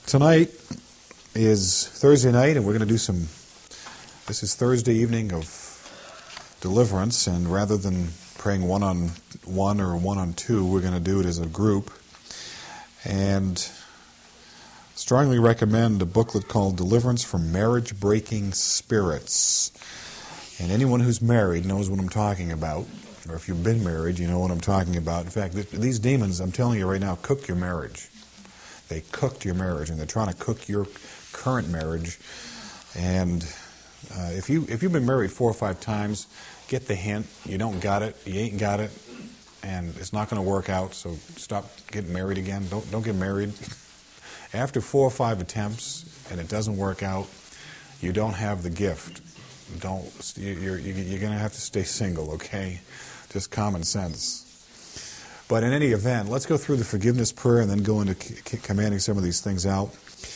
Tonight is Thursday night, and we're going to do this is Thursday evening of deliverance, and rather than praying one-on-one or one-on-two, we're going to do it as a group. And strongly recommend a booklet called Deliverance from Marriage-Breaking Spirits. And anyone who's married knows what I'm talking about. Or if you've been married, you know what I'm talking about. In fact, these demons, I'm telling you right now, cook your marriage. They cooked your marriage, and they're trying to cook your current marriage. And if you've been married 4 or 5 times, get the hint. You don't got it. You ain't got it. And it's not going to work out, so stop getting married again. Don't get married. After 4 or 5 attempts and it doesn't work out, you don't have the gift. You're going to have to stay single, okay? Just common sense. But in any event, let's go through the forgiveness prayer and then go into commanding some of these things out.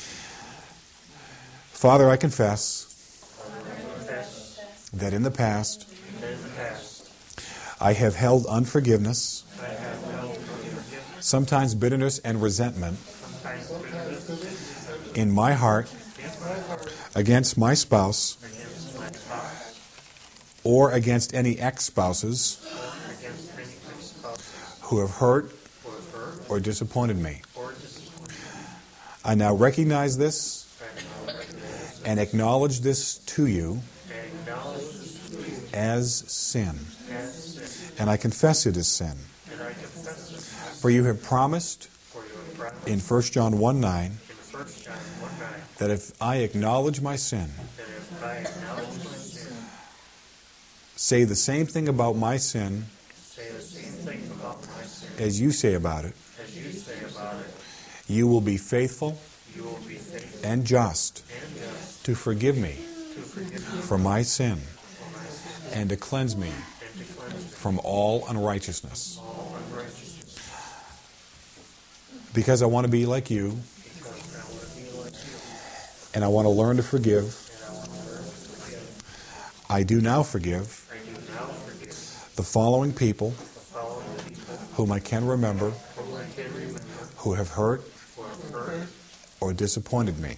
Father, I confess that in the past I have held unforgiveness, sometimes bitterness and resentment in my heart against my spouse or against any ex-spouses who have hurt or disappointed me. I now recognize this and acknowledge this to you as sin. And I confess it as sin. For you have promised in 1 John 1:9 that if I acknowledge my sin, say the same thing about my sin as you say about it, you will be faithful and just to forgive me for my sin and to cleanse me from all unrighteousness. Because I want to be like you, and I want to learn to forgive, I do now forgive the following people whom I can remember who have hurt or disappointed me.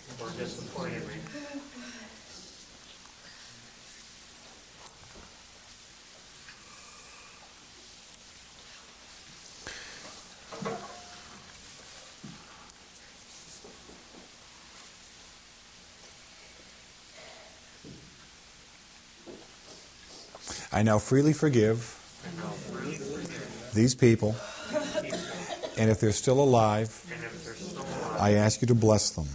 I now freely forgive these people, and if they're still alive, I ask you to bless them.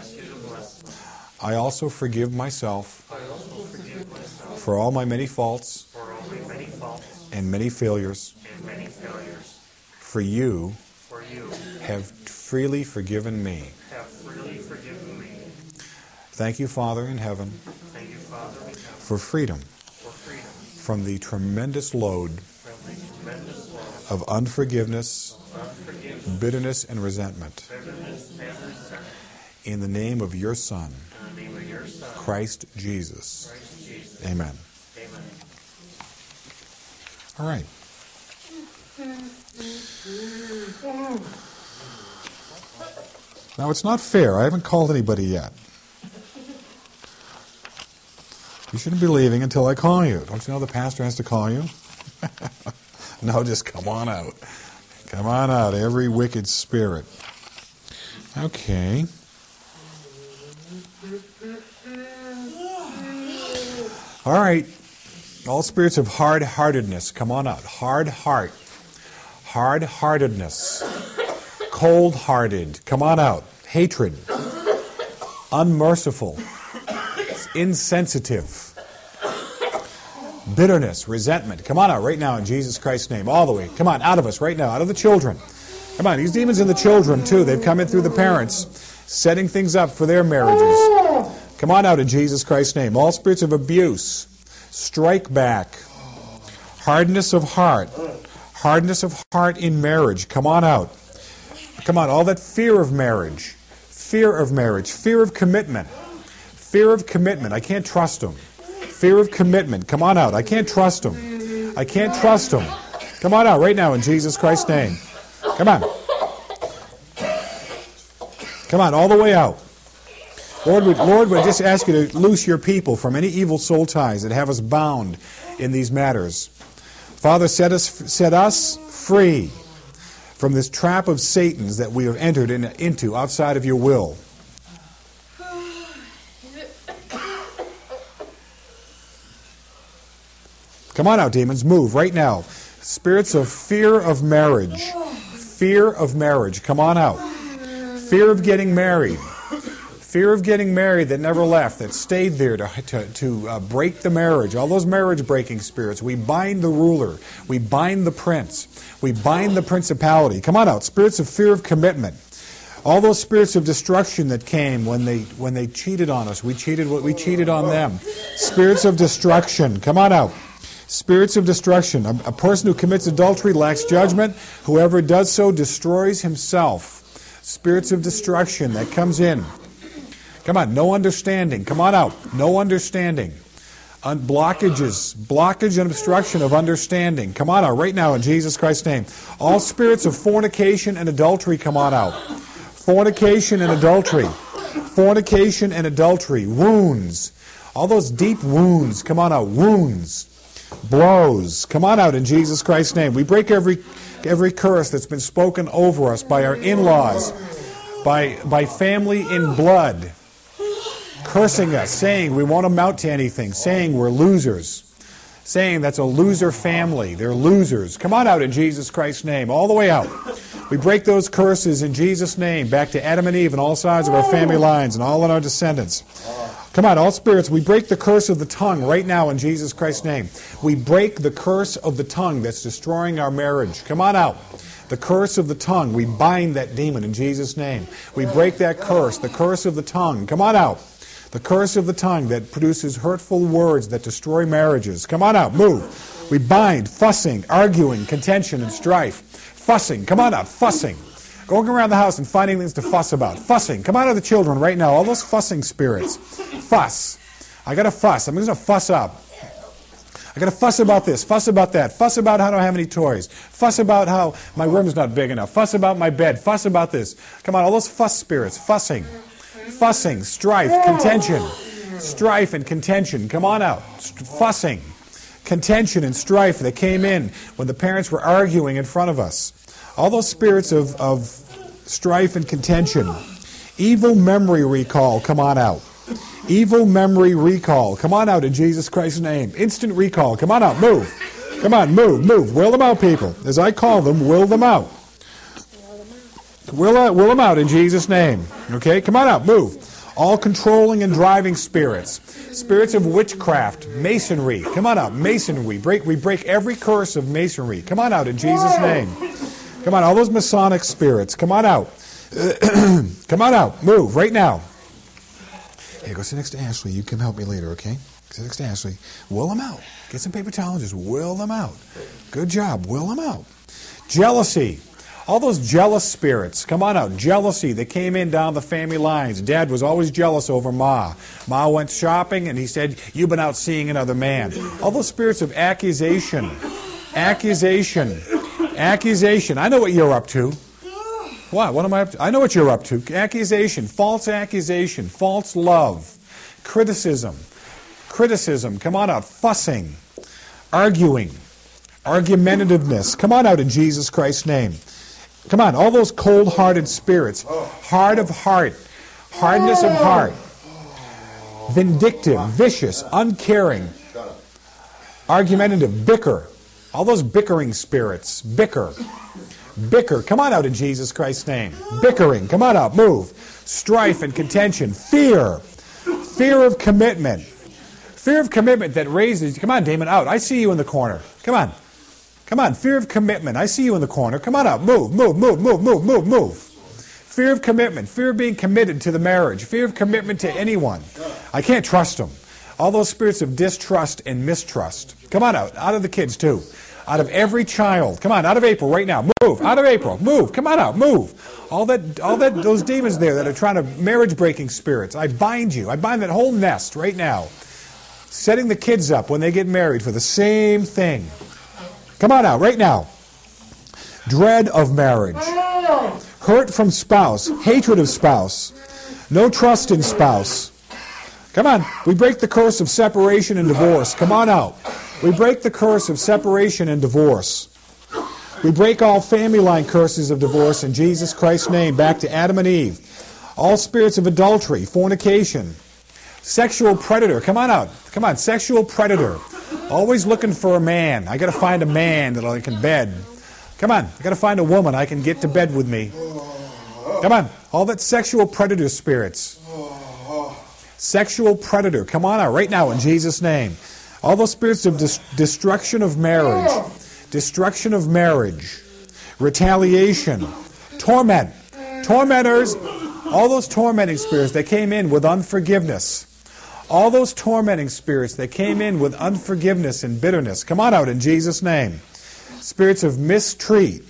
I also forgive myself for all my many faults and many failures. For you have freely forgiven me. Thank you, Father in heaven, for freedom from the tremendous load of unforgiveness, bitterness, and resentment. In the name of your Son, Christ Jesus. Amen. All right. Now, it's not fair. I haven't called anybody yet. You shouldn't be leaving until I call you. Don't you know the pastor has to call you? No, just come on out. Come on out, every wicked spirit. Okay. All right. All spirits of hard-heartedness, come on out. Hard heart. Hard-heartedness. Cold-hearted, come on out. Hatred. Unmerciful. Insensitive. Bitterness, resentment. Come on out right now in Jesus Christ's name. All the way. Come on, out of us right now. Out of the children. Come on, these demons in the children too. They've come in through the parents, setting things up for their marriages. Come on out in Jesus Christ's name. All spirits of abuse, strike back. Hardness of heart. Hardness of heart in marriage. Come on out. Come on, all that fear of marriage. Fear of marriage. Fear of commitment. Fear of commitment. I can't trust him. Fear of commitment. Come on out. I can't trust him. I can't trust him. Come on out right now in Jesus Christ's name. Come on. Come on, all the way out. Lord, we just ask you to loose your people from any evil soul ties that have us bound in these matters. Father, set us free from this trap of Satan's that we have entered into outside of your will. Come on out, demons. Move right now. Spirits of fear of marriage. Fear of marriage. Come on out. Fear of getting married. Fear of getting married that never left, that stayed there to break the marriage. All those marriage-breaking spirits. We bind the ruler. We bind the prince. We bind the principality. Come on out. Spirits of fear of commitment. All those spirits of destruction that came when they cheated on us. We cheated on them. Spirits of destruction. Come on out. Spirits of destruction. A person who commits adultery lacks judgment. Whoever does so destroys himself. Spirits of destruction that comes in. Come on, no understanding. Come on out. No understanding. Blockage and obstruction of understanding. Come on out right now in Jesus Christ's name. All spirits of fornication and adultery, come on out. Fornication and adultery. Fornication and adultery. Wounds. All those deep wounds, come on out. Wounds. Blows. Come on out in Jesus Christ's name. We break every curse that's been spoken over us by our in-laws, by family in blood, cursing us, saying we won't amount to anything, saying we're losers, saying that's a loser family. They're losers. Come on out in Jesus Christ's name, all the way out. We break those curses in Jesus' name back to Adam and Eve and all sides of our family lines and all in our descendants. Come on, all spirits, we break the curse of the tongue right now in Jesus Christ's name. We break the curse of the tongue that's destroying our marriage. Come on out. The curse of the tongue, we bind that demon in Jesus' name. We break that curse, the curse of the tongue. Come on out. The curse of the tongue that produces hurtful words that destroy marriages. Come on out, move. We bind fussing, arguing, contention, and strife. Fussing, come on out, fussing. Going around the house and finding things to fuss about. Fussing, come out of the children right now, all those fussing spirits. Fuss. I got to fuss. I'm going to fuss up. I got to fuss about this, fuss about that, fuss about how I don't have any toys, fuss about how my room's not big enough, fuss about my bed, fuss about this. Come on, all those fuss spirits, fussing. Fussing, strife, contention. Strife and contention. Come on out. Fussing, contention, and strife that came in when the parents were arguing in front of us. All those spirits of strife and contention. Evil memory recall. Come on out. Evil memory recall. Come on out in Jesus Christ's name. Instant recall. Come on out. Move. Come on, move, move. Will them out, people. As I call them, will them out. Will them out in Jesus' name. Okay? Come on out. Move. All controlling and driving spirits. Spirits of witchcraft. Masonry. Come on out. Masonry. We break every curse of masonry. Come on out in Jesus' name. Come on. All those Masonic spirits. Come on out. Come on out. Move right now. Hey, go sit next to Ashley. You can help me later, okay? Sit next to Ashley. Will them out. Get some paper towel and just will them out. Good job. Will them out. Jealousy. All those jealous spirits. Come on out. Jealousy that came in down the family lines. Dad was always jealous over Ma. Ma went shopping and he said, "You've been out seeing another man." All those spirits of accusation. Accusation. Accusation. I know what you're up to. What? What am I up to? I know what you're up to. Accusation. False accusation. False love. Criticism. Criticism. Come on out. Fussing. Arguing. Argumentativeness. Come on out in Jesus Christ's name. Come on. All those cold-hearted spirits. Hard of heart. Hardness of heart. Vindictive. Vicious. Uncaring. Argumentative. Bicker. All those bickering spirits. Bicker. Bicker. Come on out in Jesus Christ's name. Bickering. Come on out. Move. Strife and contention. Fear. Fear of commitment. Fear of commitment that raises... Come on, Damon, out. I see you in the corner. Come on. Come on. Fear of commitment. I see you in the corner. Come on out. Move, move, move, move, move, move, move. Fear of commitment. Fear of being committed to the marriage. Fear of commitment to anyone. I can't trust them. All those spirits of distrust and mistrust. Come on out. Out of the kids, too. Out of every child. Come on, out of April right now. Move. Out of April. Move. Come on out. Move. All that, those demons there that are trying to, marriage-breaking spirits. I bind you. I bind that whole nest right now. Setting the kids up when they get married for the same thing. Come on out right now. Dread of marriage. hurt from spouse, hatred of spouse, no trust in spouse. Come on, we break the curse of separation and divorce. Come on out. We break the curse of separation and divorce. We break all family line curses of divorce in Jesus Christ's name, back to Adam and Eve. All spirits of adultery, fornication, sexual predator. Come on out. Come on, sexual predator. Always looking for a man. I got to find a man that I can bed. Come on, I got to find a woman I can get to bed with me. Come on, all that sexual predator spirits. Sexual predator. Come on out right now in Jesus' name. All those spirits of destruction of marriage. Destruction of marriage. Retaliation. Torment. Tormentors. All those tormenting spirits that came in with unforgiveness. All those tormenting spirits that came in with unforgiveness and bitterness. Come on out in Jesus' name. Spirits of mistreat.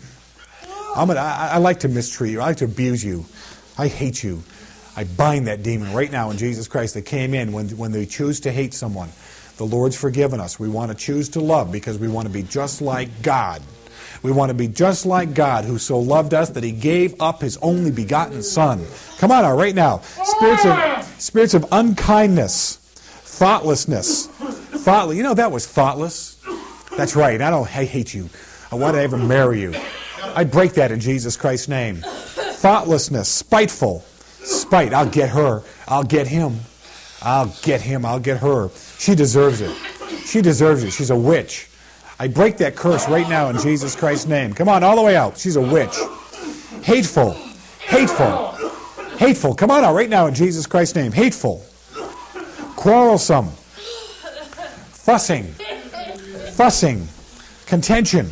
I like to mistreat you. I like to abuse you. I hate you. I bind that demon right now in Jesus Christ that came in when they choose to hate someone. The Lord's forgiven us. We want to choose to love because we want to be just like God. We want to be just like God, who so loved us that He gave up His only begotten Son. Come on out right now. Spirits of unkindness, thoughtlessness. You know, that was thoughtless. That's right. I hate you. Why did I ever marry you? I break that in Jesus Christ's name. Thoughtlessness, spiteful. Spite. I'll get her. I'll get him. I'll get him. I'll get her. She deserves it. She deserves it. She's a witch. I break that curse right now in Jesus Christ's name. Come on, all the way out. She's a witch. Hateful. Hateful. Hateful. Come on out right now in Jesus Christ's name. Hateful. Quarrelsome. Fussing. Fussing. Contention.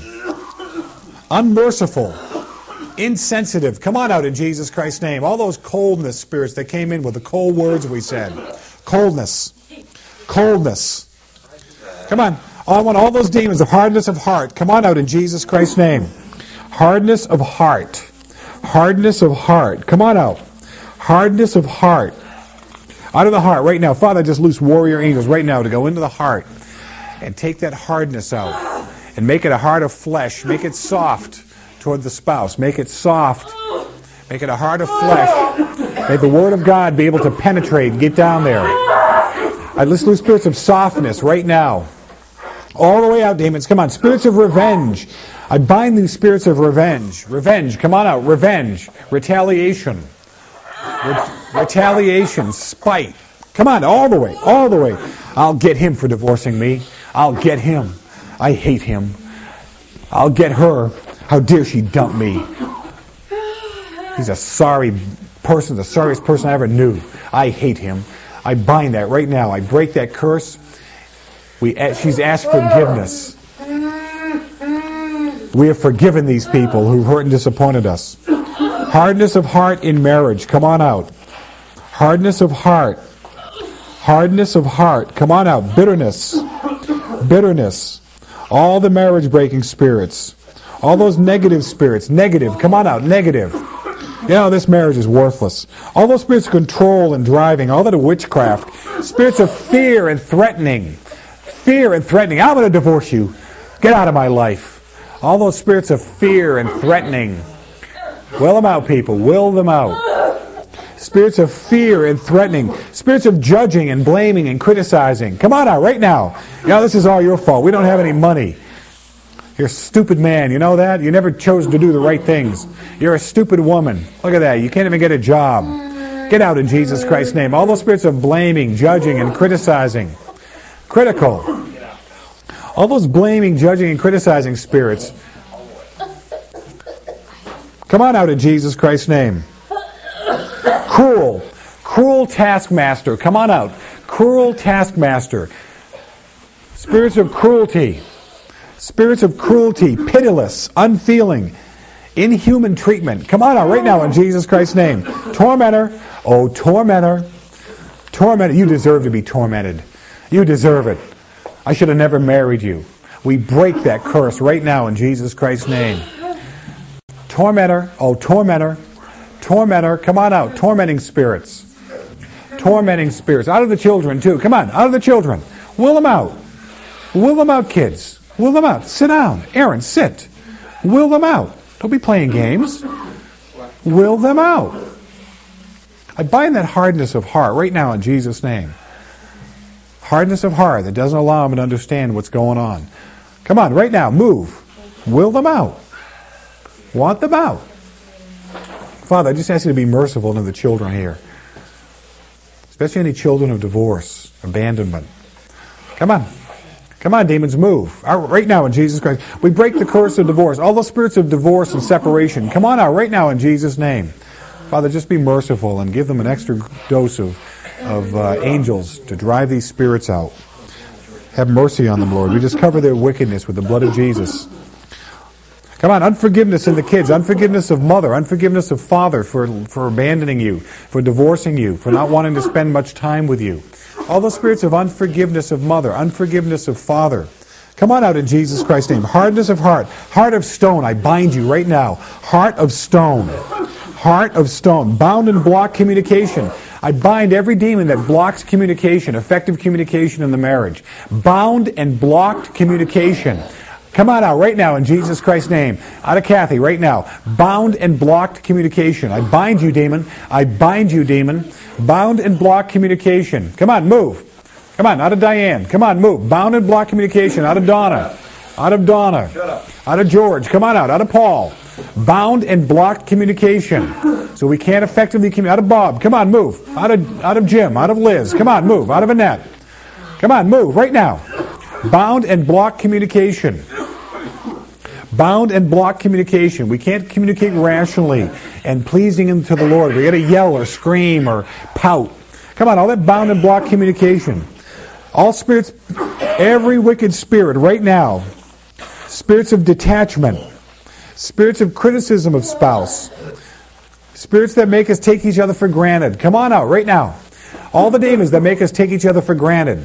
Unmerciful. Insensitive. Come on out in Jesus Christ's name. All those coldness spirits that came in with the cold words we said. Coldness. Coldness. Come on. I want all those demons of hardness of heart. Come on out in Jesus Christ's name. Hardness of heart. Hardness of heart. Come on out. Hardness of heart. Out of the heart right now. Father, just loose warrior angels right now to go into the heart and take that hardness out and make it a heart of flesh. Make it soft toward the spouse. Make it soft. Make it a heart of flesh. May the Word of God be able to penetrate and get down there. Let's loose spirits of softness right now. All the way out, demons. Come on. Spirits of revenge. I bind these spirits of revenge. Revenge. Come on out. Revenge. Retaliation. Retaliation. Spite. Come on. All the way. All the way. I'll get him for divorcing me. I'll get him. I hate him. I'll get her. How dare she dump me? He's a sorry person. The sorriest person I ever knew. I hate him. I bind that right now. I break that curse. She's asked forgiveness. We have forgiven these people who've hurt and disappointed us. Hardness of heart in marriage. Come on out. Hardness of heart. Hardness of heart. Come on out. Bitterness. Bitterness. All the marriage breaking spirits. All those negative spirits. Negative. Come on out. Negative. You know, this marriage is worthless. All those spirits of control and driving. All that witchcraft. Spirits of fear and threatening. Fear and threatening. I'm going to divorce you. Get out of my life. All those spirits of fear and threatening. Will them out, people. Will them out. Spirits of fear and threatening. Spirits of judging and blaming and criticizing. Come on out right now. You know, this is all your fault. We don't have any money. You're a stupid man. You know that? You never chose to do the right things. You're a stupid woman. Look at that. You can't even get a job. Get out in Jesus Christ's name. All those spirits of blaming, judging, and criticizing. Critical. All those blaming, judging, and criticizing spirits. Come on out in Jesus Christ's name. Cruel. Cruel taskmaster. Come on out. Cruel taskmaster. Spirits of cruelty. Spirits of cruelty. Pitiless. Unfeeling. Inhuman treatment. Come on out right now in Jesus Christ's name. Tormentor. Oh, tormentor. Tormentor. You deserve to be tormented. You deserve it. I should have never married you. We break that curse right now in Jesus Christ's name. Tormentor. Oh, tormentor. Tormentor. Come on out. Tormenting spirits. Tormenting spirits. Out of the children, too. Come on. Out of the children. Will them out. Will them out, kids. Will them out. Sit down. Aaron, sit. Will them out. Don't be playing games. Will them out. I bind that hardness of heart right now in Jesus' name. Hardness of heart that doesn't allow them to understand what's going on. Come on, right now, move. Will them out. Want them out. Father, I just ask you to be merciful to the children here. Especially any children of divorce, abandonment. Come on. Come on, demons, move. Right now in Jesus Christ. We break the curse of divorce. All the spirits of divorce and separation. Come on out right now in Jesus' name. Father, just be merciful and give them an extra dose of angels to drive these spirits out. Have mercy on them, Lord. We just cover their wickedness with the blood of Jesus. Come on, unforgiveness in the kids, unforgiveness of mother, unforgiveness of father for abandoning you, for divorcing you, for not wanting to spend much time with you. All the spirits of unforgiveness of mother, unforgiveness of father. Come on out in Jesus Christ's name. Hardness of heart, heart of stone, I bind you right now. Heart of stone. Heart of stone. Bound and blocked communication. I bind every demon that blocks communication, effective communication in the marriage. Bound and blocked communication. Come on out right now in Jesus Christ's name. Out of Kathy right now. Bound and blocked communication. I bind you, demon. I bind you, demon. Bound and blocked communication. Come on, move. Come on, out of Diane. Come on, move. Bound and blocked communication. Out of Donna. Out of Donna. Out of George. Come on out. Out of Paul. Bound and blocked communication. So we can't effectively communicate. Out of Bob. Come on, move. Out of Jim. Out of Liz. Come on, move. Out of Annette. Come on, move right now. Bound and blocked communication. Bound and blocked communication. We can't communicate rationally and pleasing Him to the Lord. We got to yell or scream or pout. Come on, all that bound and blocked communication. All spirits, every wicked spirit right now, spirits of detachment, spirits of criticism of spouse, spirits that make us take each other for granted. Come on out right now. All the demons that make us take each other for granted.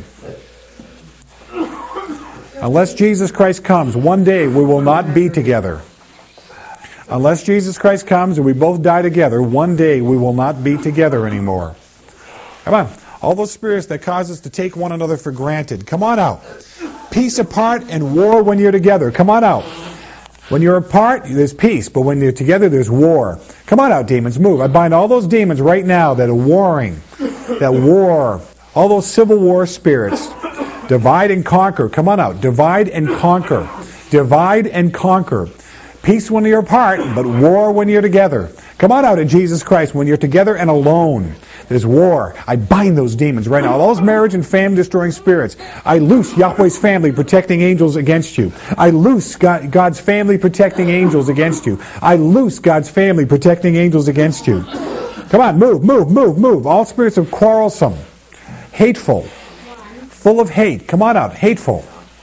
Unless Jesus Christ comes, one day we will not be together. Unless Jesus Christ comes and we both die together, one day we will not be together anymore. Come on. All those spirits that cause us to take one another for granted. Come on out. Peace apart and war when you're together. Come on out. When you're apart, there's peace. But when you're together, there's war. Come on out, demons. Move. I bind all those demons right now that are warring. That war. All those civil war spirits. Divide and conquer. Come on out. Divide and conquer. Divide and conquer. Peace when you're apart, but war when you're together. Come on out in Jesus Christ. When you're together and alone, there's war. I bind those demons right now. All those marriage and family destroying spirits. I loose Yahweh's family protecting angels against you. I loose God's family protecting angels against you. I loose God's family protecting angels against you. Come on, move, move, move, move. All spirits of quarrelsome, hateful, full of hate. Come on out, hateful.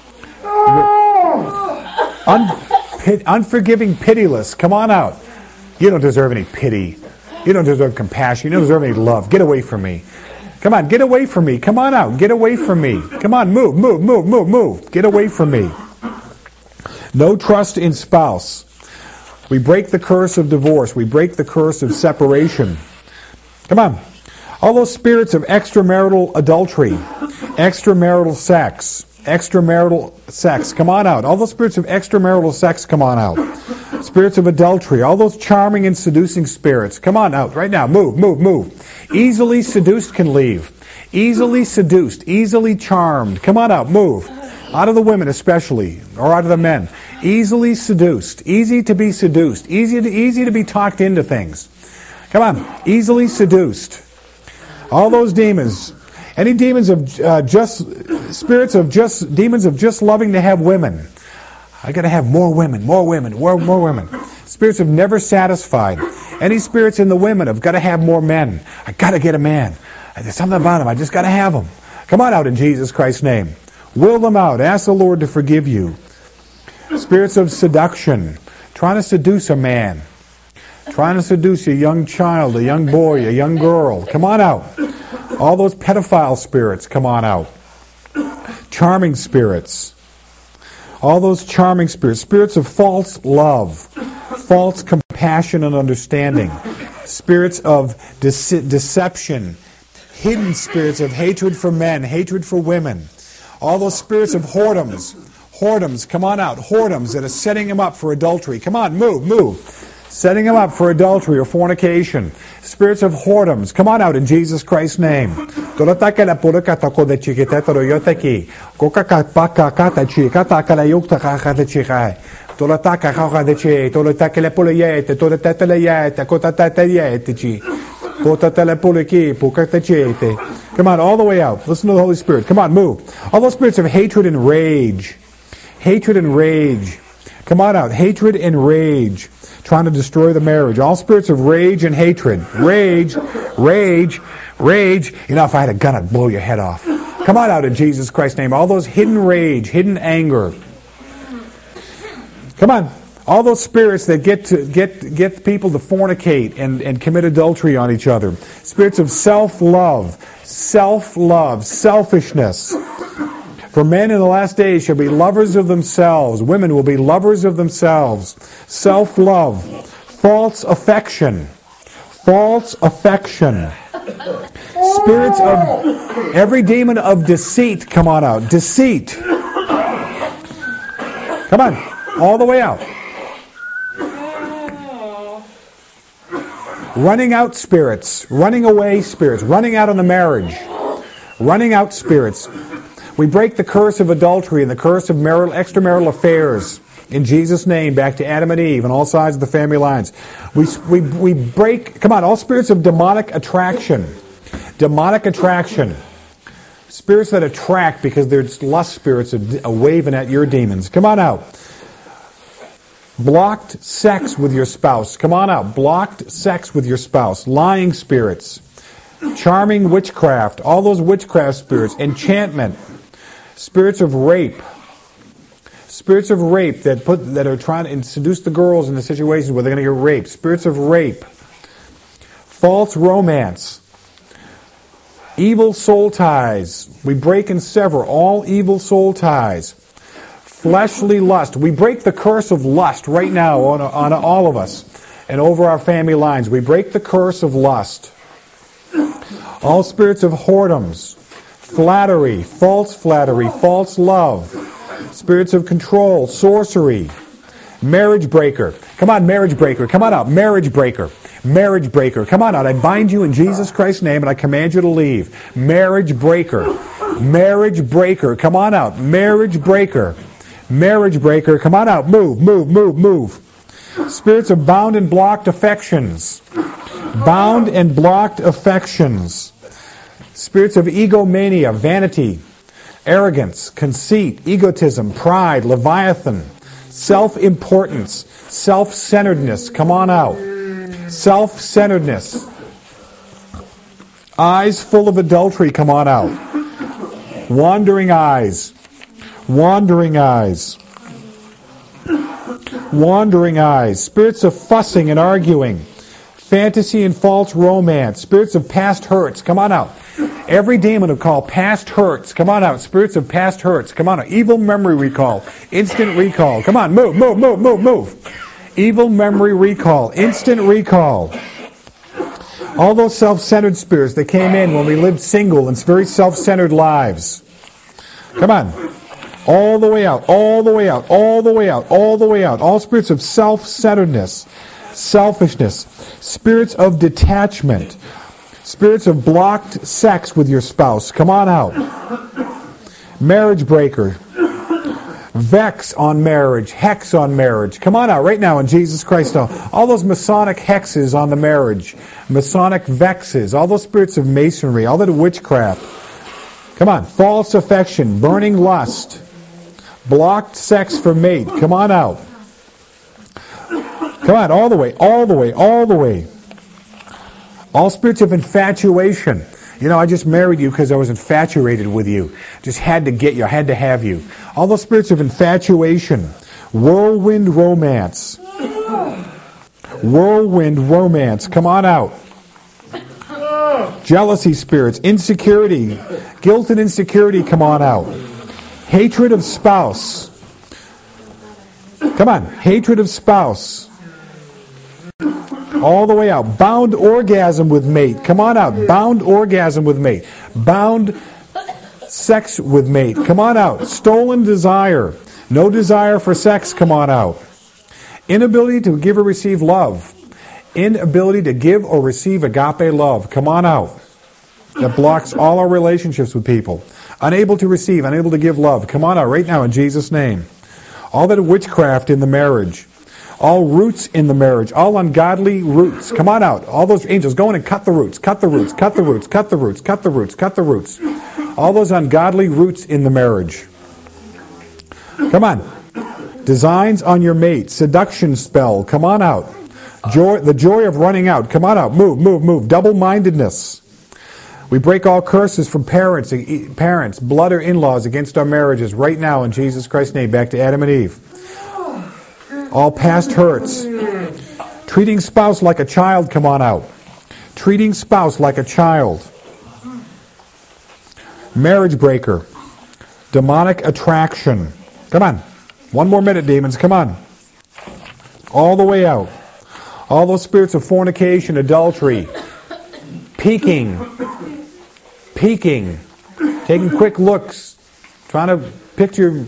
Unforgiving, pitiless. Come on out. You don't deserve any pity. You don't deserve compassion. You don't deserve any love. Get away from me. Come on, get away from me. Come on out. Get away from me. Come on, move, move, move, move, move. Get away from me. No trust in spouse. We break the curse of divorce. We break the curse of separation. Come on. All those spirits of extramarital adultery, extramarital sex, extramarital sex, come on out. All those spirits of extramarital sex, come on out. Spirits of adultery, all those charming and seducing spirits, come on out right now. Move, move, move. Easily seduced can leave. Easily seduced, easily charmed. Come on out, move. Out of the women especially, or out of the men. Easily seduced, easy to be seduced, easy to be talked into things. Come on, easily seduced. All those demons. Any demons of demons of just loving to have women. I got to have more women, more women, more women. Spirits of never satisfied. Any spirits in the women have got to have more men. I got to get a man. There's something about him. I just got to have him. Come on out in Jesus Christ's name. Will them out. Ask the Lord to forgive you. Spirits of seduction. Trying to seduce a man. Trying to seduce a young child, a young boy, a young girl. Come on out. All those pedophile spirits, come on out. Charming spirits. All those charming spirits. Spirits of false love. False compassion and understanding. Spirits of deception. Hidden spirits of hatred for men, hatred for women. All those spirits of whoredoms. Whoredoms, come on out. Whoredoms that are setting them up for adultery. Come on, move, move. setting them up for adultery or fornication. Spirits of whoredoms, come on out in Jesus Christ's name. Come on, all the way out. Listen to the Holy Spirit. Come on, move. All those spirits of hatred and rage. Hatred and rage. Come on out. Hatred and rage. Trying to destroy the marriage. All spirits of rage and hatred. Rage, rage, rage. You know, if I had a gun, I'd blow your head off. Come on out in Jesus Christ's name. All those hidden rage, hidden anger. Come on. All those spirits that get people to fornicate and commit adultery on each other. Spirits of self-love, selfishness. For men in the last days shall be lovers of themselves. Women will be lovers of themselves. Self-love. False affection. False affection. Spirits of every demon of deceit, come on out. Deceit. Come on. All the way out. Running out spirits. Running away spirits. Running out on the marriage. Running out spirits. We break the curse of adultery and the curse of extramarital affairs in Jesus' name back to Adam and Eve and all sides of the family lines. We break, come on, all spirits of demonic attraction. Demonic attraction. Spirits that attract because there's lust spirits waving at your demons. Come on out. Blocked sex with your spouse. Come on out. Blocked sex with your spouse. Lying spirits. Charming witchcraft. All those witchcraft spirits. Enchantment. Spirits of rape. Spirits of rape that are trying to seduce the girls into situations where they're going to get raped. Spirits of rape. False romance. Evil soul ties. We break and sever all evil soul ties. Fleshly lust. We break the curse of lust right now on all of us and over our family lines. We break the curse of lust. All spirits of whoredoms. Flattery, false love, spirits of control, sorcery, marriage breaker. Come on, marriage breaker. Come on out, marriage breaker. Marriage breaker. Come on out. I bind you in Jesus Christ's name and I command you to leave. Marriage breaker. Marriage breaker. Come on out. Marriage breaker. Marriage breaker. Come on out. Move, move, move, move. Spirits of bound and blocked affections. Bound and blocked affections. Spirits of egomania, vanity, arrogance, conceit, egotism, pride, leviathan, self-importance, self-centeredness. Come on out. Self-centeredness. Eyes full of adultery. Come on out. Wandering eyes. Wandering eyes. Wandering eyes. Spirits of fussing and arguing. Fantasy and false romance. Spirits of past hurts. Come on out. Every demon of call, past hurts. Come on out. Spirits of past hurts. Come on out. Evil memory recall. Instant recall. Come on. Move, move, move, move, move. Evil memory recall. Instant recall. All those self-centered spirits that came in when we lived single and very self-centered lives. Come on. All the way out. All the way out. All the way out. All the way out. All spirits of self-centeredness. Selfishness. Spirits of detachment. Spirits of blocked sex with your spouse. Come on out. Marriage breaker. Vex on marriage. Hex on marriage. Come on out right now in Jesus Christ. All those Masonic hexes on the marriage. Masonic vexes. All those spirits of masonry. All that witchcraft. Come on. False affection. Burning lust. Blocked sex for mate. Come on out. Come on. All the way. All the way. All the way. All spirits of infatuation. You know, I just married you because I was infatuated with you. Just had to get you. I had to have you. All those spirits of infatuation. Whirlwind romance. Whirlwind romance. Come on out. Jealousy spirits. Insecurity. Guilt and insecurity. Come on out. Hatred of spouse. Come on. Hatred of spouse. All the way out. Bound orgasm with mate. Come on out. Bound orgasm with mate. Bound sex with mate. Come on out. Stolen desire. No desire for sex. Come on out. Inability to give or receive love. Inability to give or receive agape love. Come on out. That blocks all our relationships with people. Unable to receive, unable to give love. Come on out right now in Jesus' name. All that witchcraft in the marriage. All roots in the marriage. All ungodly roots. Come on out. All those angels, go in and cut the roots. Cut the roots. Cut the roots. Cut the roots. Cut the roots. Cut the roots. All those ungodly roots in the marriage. Come on. Designs on your mate. Seduction spell. Come on out. Joy, the joy of running out. Come on out. Move, move, move. Double-mindedness. We break all curses from parents, blood or in-laws against our marriages right now in Jesus Christ's name. Back to Adam and Eve. All past hurts. Treating spouse like a child. Come on out. Treating spouse like a child. Marriage breaker. Demonic attraction. Come on. One more minute, demons. Come on. All the way out. All those spirits of fornication, adultery, peeking, taking quick looks, trying to picture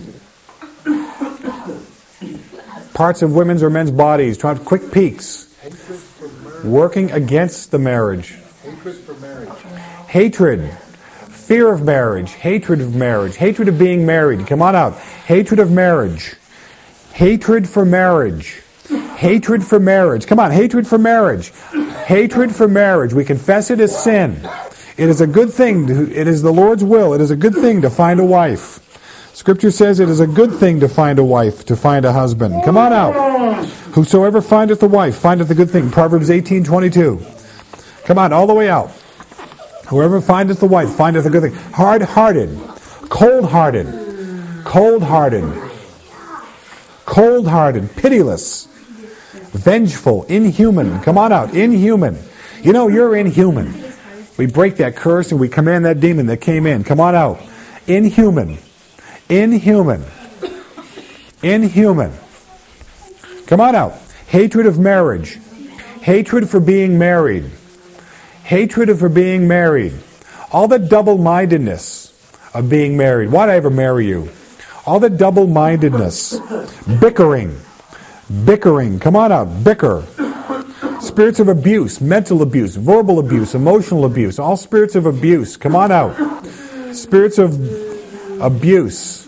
parts of women's or men's bodies, trying to quick peeks, working against the marriage. Hatred, fear of marriage, hatred of being married. Come on out. Hatred of marriage. Hatred for marriage. Hatred for marriage. Come on, hatred for marriage. Hatred for marriage. We confess it as sin. It is a good thing. It is the Lord's will. It is a good thing to find a wife. Scripture says it is a good thing to find a wife, to find a husband. Come on out. Whosoever findeth a wife, findeth a good thing. Proverbs 18:22. Come on, all the way out. Whoever findeth a wife, findeth a good thing. Hard-hearted. Cold-hearted. Cold-hearted. Cold-hearted. Pitiless. Vengeful. Inhuman. Come on out. Inhuman. You know, you're inhuman. We break that curse and we command that demon that came in. Come on out. Inhuman. Inhuman. Inhuman. Come on out. Hatred of marriage. Hatred for being married. Hatred for being married. All the double-mindedness of being married. Why'd I ever marry you? All the double-mindedness. Bickering. Bickering. Come on out. Bicker. Spirits of abuse, mental abuse, verbal abuse, emotional abuse. All spirits of abuse. Come on out. Spirits of abuse.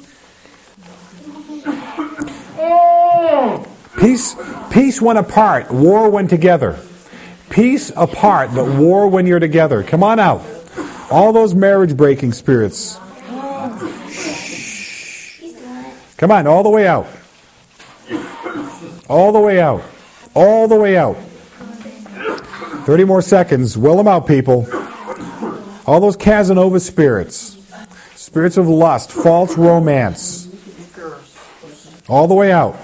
Peace when apart, war when together. Peace apart, but war when you're together. Come on out. All those marriage-breaking spirits. Come on, all the way out. All the way out. All the way out. 30 more seconds. Will them out, people. All those Casanova spirits. Spirits of lust, false romance. All the way out.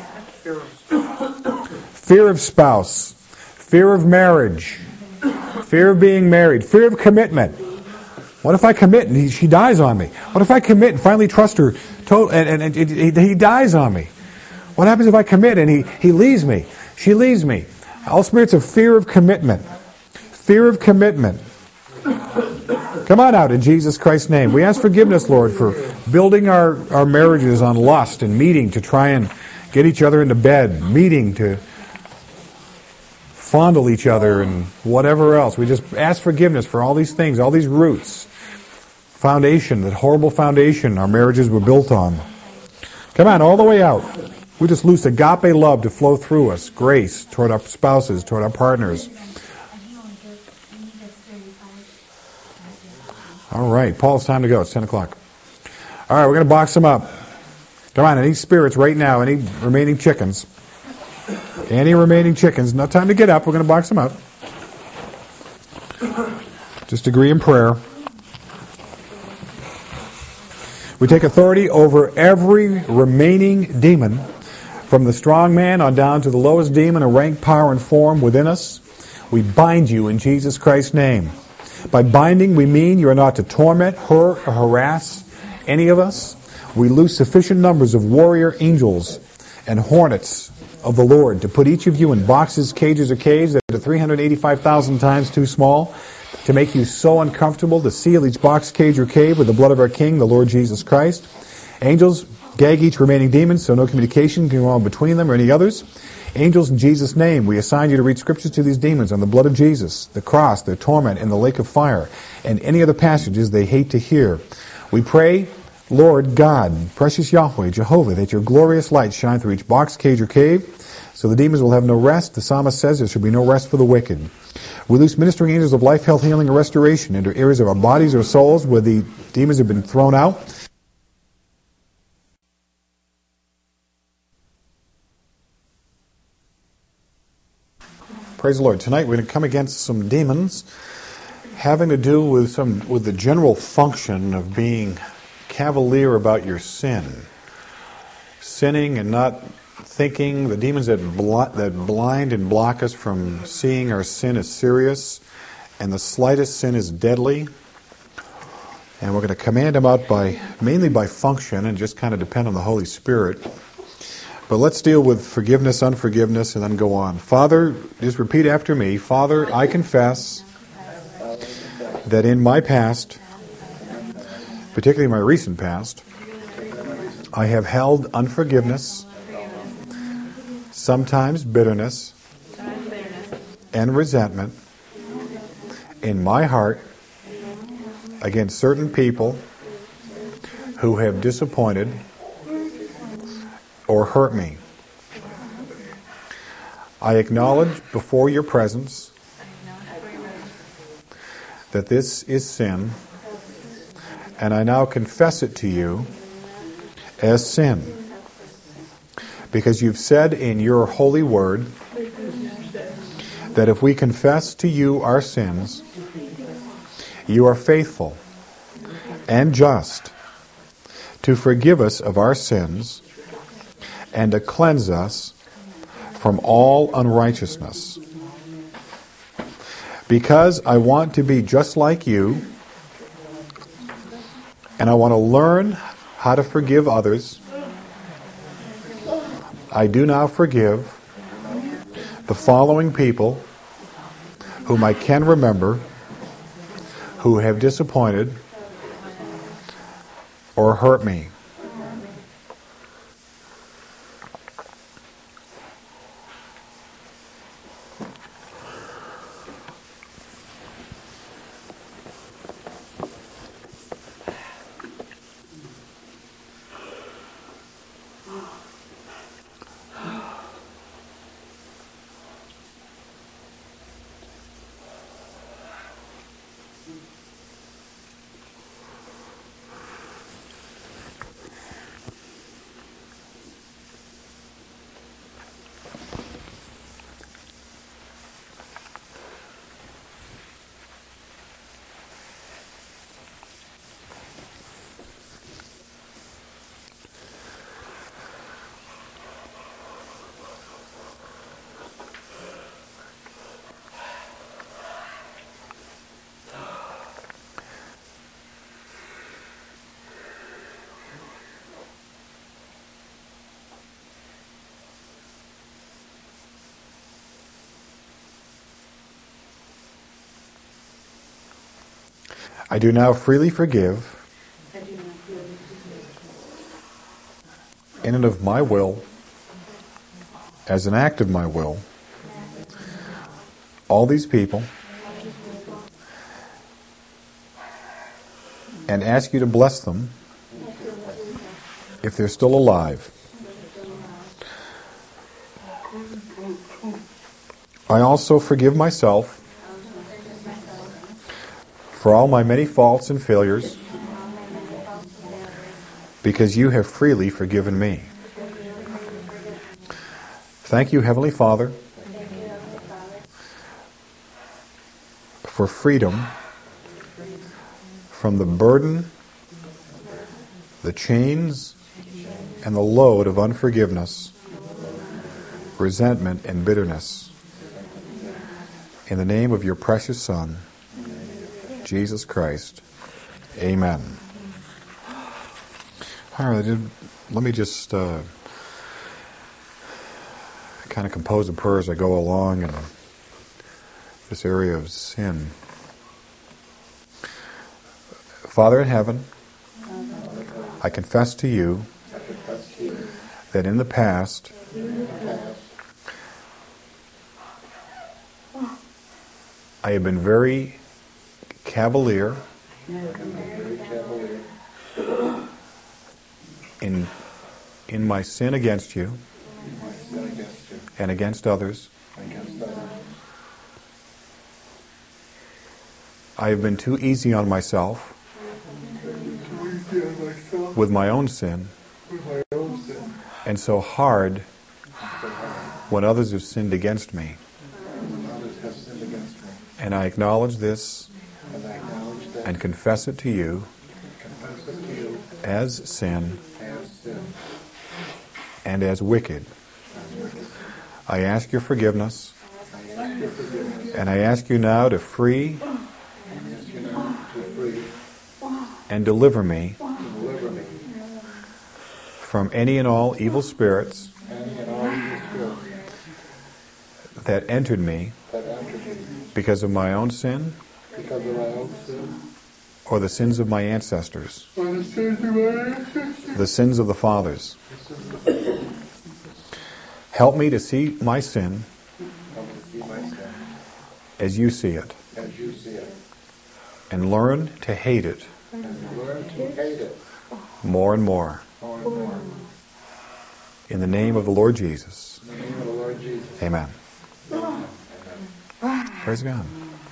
Fear of spouse. Fear of marriage. Fear of being married. Fear of commitment. What if I commit and she dies on me? What if I commit and finally trust her and he dies on me? What happens if I commit and he leaves me? She leaves me. All spirits of fear of commitment. Fear of commitment. Come on out in Jesus Christ's name. We ask forgiveness, Lord, for building our marriages on lust and meeting to try and get each other into bed, meeting to fondle each other and whatever else. We just ask forgiveness for all these things, all these roots. Foundation, that horrible foundation our marriages were built on. Come on, all the way out. We just loose agape love to flow through us. Grace toward our spouses, toward our partners. All right, Paul, it's time to go. It's 10 o'clock. All right, we're going to box them up. Come on, any spirits right now, any remaining chickens. Any remaining chickens. No time to get up. We're going to box them up. Just agree in prayer. We take authority over every remaining demon, from the strong man on down to the lowest demon of rank, power, and form within us. We bind you in Jesus Christ's name. By binding, we mean you are not to torment, hurt, or harass any of us. We loose sufficient numbers of warrior angels and hornets of the Lord to put each of you in boxes, cages, or caves that are 385,000 times too small, to make you so uncomfortable, to seal each box, cage, or cave with the blood of our King, the Lord Jesus Christ. Angels, gag each remaining demon so no communication can go on between them or any others. Angels, in Jesus' name, we assign you to read scriptures to these demons on the blood of Jesus, the cross, their torment, and the lake of fire, and any other passages they hate to hear. We pray, Lord God, precious Yahweh, Jehovah, that your glorious light shine through each box, cage, or cave, so the demons will have no rest. The psalmist says there should be no rest for the wicked. We loose ministering angels of life, health, healing, and restoration into areas of our bodies or souls where the demons have been thrown out. Praise the Lord. Tonight we're going to come against some demons having to do with the general function of being cavalier about your sin. Sinning and not thinking, the demons that blind and block us from seeing our sin as serious, and the slightest sin is deadly. And we're going to command them out mainly by function and just kind of depend on the Holy Spirit. But let's deal with forgiveness, unforgiveness, and then go on. Father, just repeat after me. Father, I confess that in my past, particularly my recent past, I have held unforgiveness, sometimes bitterness, and resentment in my heart against certain people who have disappointed or hurt me. I acknowledge before your presence that this is sin, and I now confess it to you as sin. Because you've said in your holy word that if we confess to you our sins, you are faithful and just to forgive us of our sins and to cleanse us from all unrighteousness. Because I want to be just like you, and I want to learn how to forgive others, I do now forgive the following people whom I can remember who have disappointed or hurt me. I do now freely forgive in and of my will, as an act of my will, all these people, and ask you to bless them if they're still alive. I also forgive myself for all my many faults and failures, because you have freely forgiven me. Thank you, Heavenly Father, for freedom from the burden, the chains, and the load of unforgiveness, resentment, and bitterness. In the name of your precious Son, Jesus Christ. Amen. All right, let me just kind of compose a prayer as I go along in this area of sin. Father in heaven, I confess to you that in the past I have been very cavalier in my sin against you and against others. I have been too easy on myself with my own sin, and so hard when others have sinned against me. And I acknowledge this and confess it to you as sin and as wicked. I ask your forgiveness, and I ask you now to free and deliver me from any and all evil spirits that entered me because of my own sin or the sins of my ancestors, the sins of the fathers. Help me to see my sin as you see it, and learn to hate it more and more. In the name of the Lord Jesus. Amen. Praise God.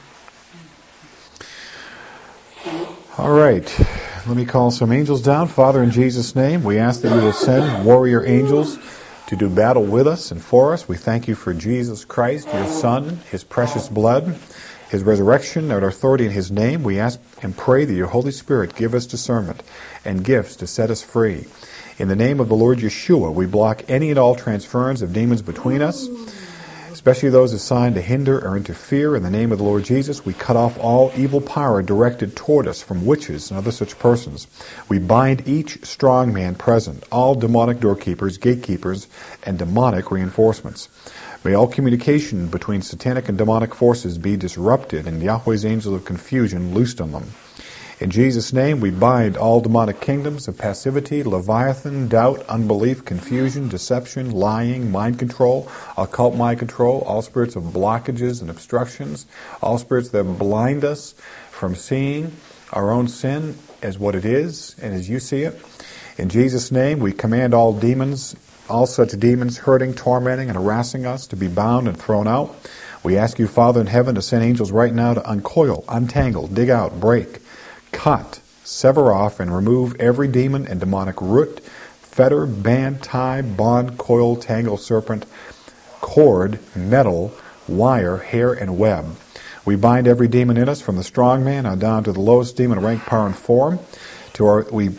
All right. Let me call some angels down. Father, in Jesus' name, we ask that you will send warrior angels to do battle with us and for us. We thank you for Jesus Christ, your Son, his precious blood, his resurrection, and authority in his name. We ask and pray that your Holy Spirit give us discernment and gifts to set us free. In the name of the Lord Yeshua, we block any and all transference of demons between us, especially those assigned to hinder or interfere. In the name of the Lord Jesus, we cut off all evil power directed toward us from witches and other such persons. We bind each strong man present, all demonic doorkeepers, gatekeepers, and demonic reinforcements. May all communication between satanic and demonic forces be disrupted and Yahweh's angels of confusion loosed on them. In Jesus' name, we bind all demonic kingdoms of passivity, leviathan, doubt, unbelief, confusion, deception, lying, mind control, occult mind control, all spirits of blockages and obstructions, all spirits that blind us from seeing our own sin as what it is and as you see it. In Jesus' name, we command all demons, all such demons hurting, tormenting, and harassing us to be bound and thrown out. We ask you, Father in heaven, to send angels right now to uncoil, untangle, dig out, break, cut, sever off, and remove every demon and demonic root, fetter, band, tie, bond, coil, tangle, serpent, cord, metal, wire, hair, and web. We bind every demon in us from the strong man on down to the lowest demon, rank, power, and form. We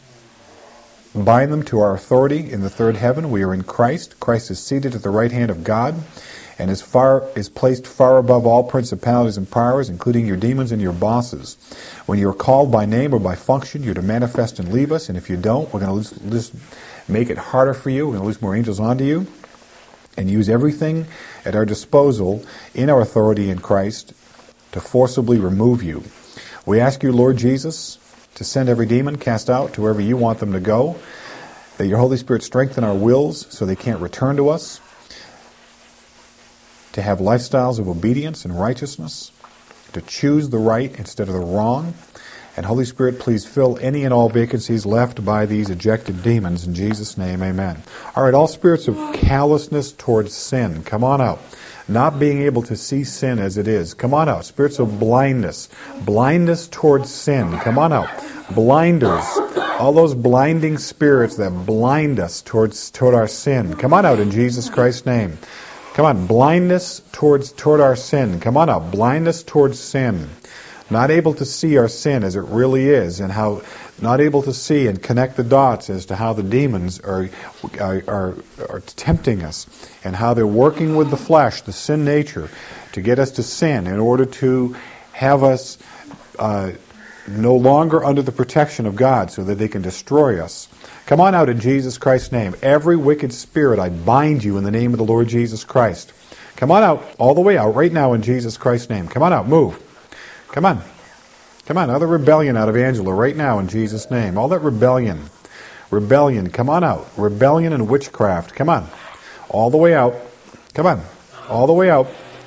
bind them to our authority in the third heaven. We are in Christ. Christ is seated at the right hand of God and is placed far above all principalities and powers, including your demons and your bosses. When you are called by name or by function, you're to manifest and leave us, and if you don't, we're going to just make it harder for you. We're going to lose more angels onto you and use everything at our disposal in our authority in Christ to forcibly remove you. We ask you, Lord Jesus, to send every demon cast out to wherever you want them to go, that your Holy Spirit strengthen our wills so they can't return to us, to have lifestyles of obedience and righteousness, to choose the right instead of the wrong. And Holy Spirit, please fill any and all vacancies left by these ejected demons. In Jesus' name, amen. All right, all spirits of callousness towards sin, come on out. Not being able to see sin as it is, come on out. Spirits of blindness, blindness towards sin, come on out. Blinders, all those blinding spirits that blind us toward our sin, come on out in Jesus Christ's name. Come on, blindness toward our sin. Come on out, blindness towards sin. Not able to see our sin as it really is, and how not able to see and connect the dots as to how the demons are tempting us, and how they're working with the flesh, the sin nature, to get us to sin in order to have us no longer under the protection of God so that they can destroy us. Come on out in Jesus Christ's name. Every wicked spirit, I bind you in the name of the Lord Jesus Christ. Come on out, all the way out, right now in Jesus Christ's name. Come on out, move. Come on. Come on, all the rebellion out of Angela right now in Jesus' name. All that rebellion, come on out. Rebellion and witchcraft, come on. All the way out. Come on, all the way out.